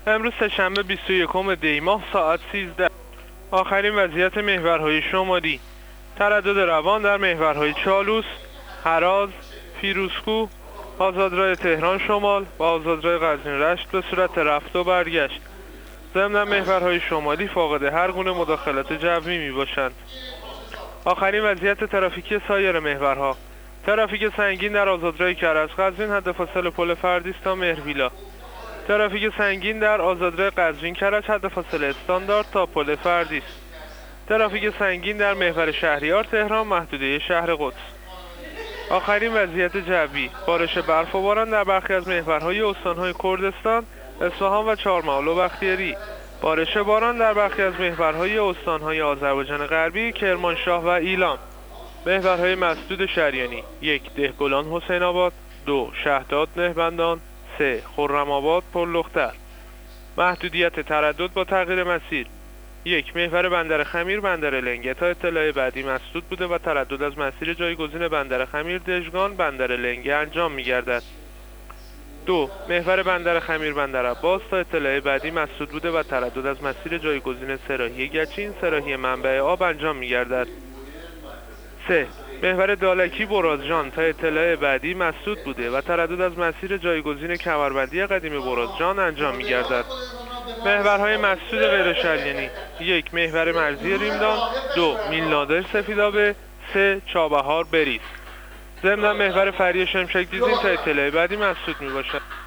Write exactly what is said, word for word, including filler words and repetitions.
امروز سه‌شنبه بیست و یکم دی ماه ساعت سیزده. آخرین وضعیت محورهای شمالی: تردد روان در محورهای چالوس، هراز، فیروزکوه، آزادراه تهران شمال و آزادراه قزوین رشت به صورت رفت و برگشت. ضمن محورهای شمالی فاقد هر گونه مداخلت جوی می باشند. آخرین وضعیت ترافیکی سایر محورها: ترافیک سنگین در آزادراه کرج قزوین حد فاصله پل فردیس تا مهرویلا. ترافیک سنگین در آزادراه قزوین کرج حد فاصله استاندارد تا پل فردیس. ترافیک سنگین در محور شهریار تهران محدوده شهر قدس. آخرین وضعیت جوی: بارش برف و باران در برخی از محورهای استانهای کردستان، اصفهان و چهارمحال و بختیاری. بارش باران در برخی از محورهای استانهای آذربایجان غربی، کرمانشاه و ایلام. محورهای مسدود شریانی: یک دهگلان حسین آباد، دو شهداد نهبندان، سه خرم آباد پرلختر. محدودیت تردد با تغییر مسیر: یک محور بندر خمیر بندر لنگه تا اطلاع بعدی مسدود بوده و تردد از مسیر جایگزین بندر خمیر دژگان بندر لنگه انجام می گردد. دو محور بندر خمیر بندر عباس تا اطلاع بعدی مسدود بوده و تردد از مسیر جایگزین سراحی گچین سراحی منبع آب انجام می گردد. سه محور دالکی برازجان تا اطلاع بعدی مسدود بوده و تردد از مسیر جایگزین کمربندی قدیم برازجان انجام می گردد. محورهای مسدود غیر شریانی: یک محور مرزی ریمدان، دو میلنادر سفیدآبه، سه چابهار بریز. ضمن محور فری شمشک دیزین تا اطلاع بعدی مسدود می باشد.